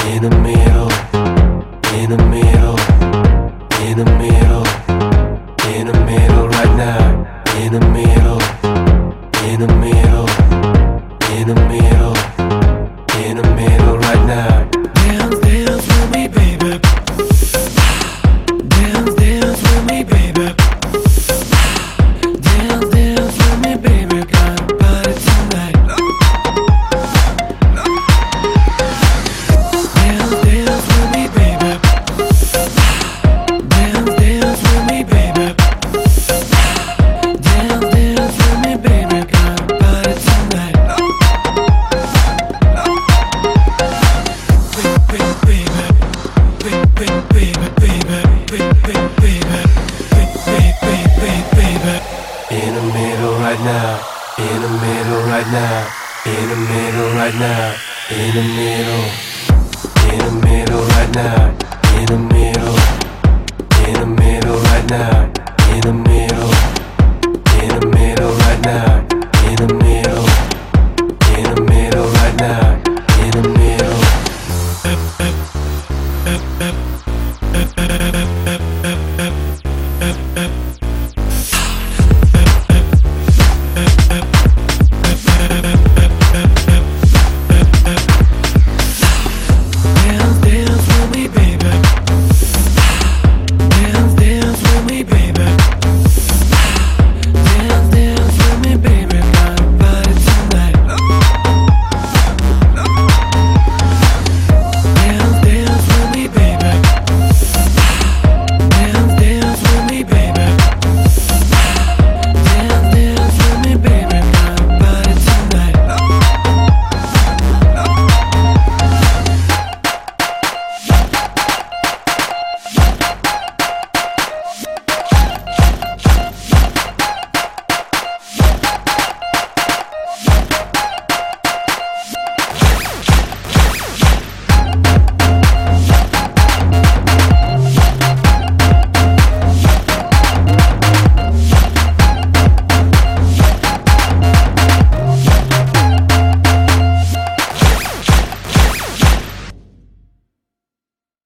in the middle, in the middle, in the middle, in the middle right now, in the middle, in the middle, in the middle, in the middle right now. Dance, dance with me, baby. Dance, dance with me, baby. Dance, dance with me, baby. Got a party tonight. Dance, dance with me, baby. Dance, dance with me, baby. Dance, dance with me, baby. Got a party tonight. In the middle right now, in the middle right now, in the middle right now, in the middle right now.